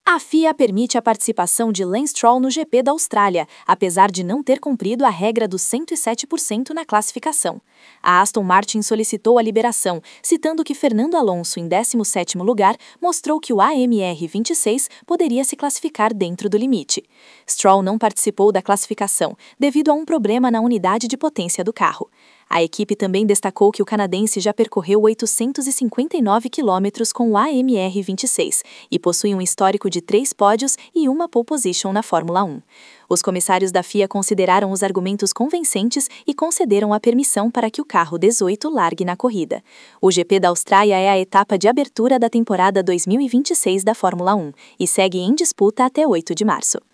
A FIA permite a participação de Lance Stroll no GP da Austrália, apesar de não ter cumprido a regra dos 107% na classificação. A Aston Martin solicitou a liberação, citando que Fernando Alonso, em 17º lugar, mostrou que o AMR26 poderia se classificar dentro do limite. Stroll não participou da classificação, devido a um problema na unidade de potência do carro. A equipe também destacou que o canadense já percorreu 859 quilômetros com o AMR26 e possui um histórico de 3 pódios e uma pole position na Fórmula 1. Os comissários da FIA consideraram os argumentos convincentes e concederam a permissão para que o carro 18 largue na corrida. O GP da Austrália é a etapa de abertura da temporada 2026 da Fórmula 1 e segue em disputa até 8 de março.